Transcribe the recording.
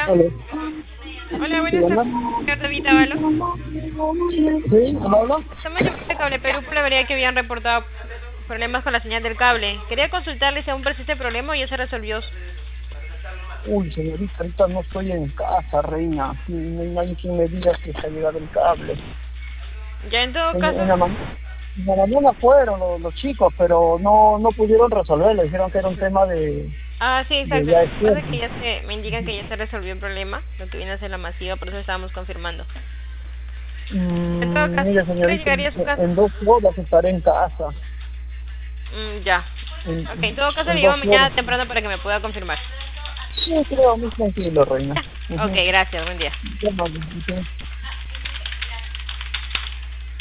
Aló. Hola, ¿Sí, buenas hola? tardes, señor David Ábalos. ¿Sí? ¿Cómo habla? Somos de Cable Perú por la vería que habían reportado problemas con la señal del cable. Quería consultarle si aún persiste el problema o ya se resolvió. Uy, señorita, ahorita no estoy en casa, reina. No hay nadie quien me diga que se ha llegado el cable. Ya en todo En, caso... en la, ma- en la mañana fueron los chicos, pero no pudieron resolver. Le dijeron que era un tema Ah, sí, de exacto. ya Lo que pasa es que despierto. me indican que ya se resolvió el problema, lo que viene a ser la masiva, por eso estábamos confirmando. En todo caso, Mire, ¿qué hora señorita, llegaría a su casa? en 2 horas estaré en casa. Ya. En, Ok, en todo caso en le llamo 2 horas. mañana temprano para que me pueda confirmar. Sí, creo, muy tranquilo, reina. Ok, Ujú. gracias, buen día. Ya, vale, ok.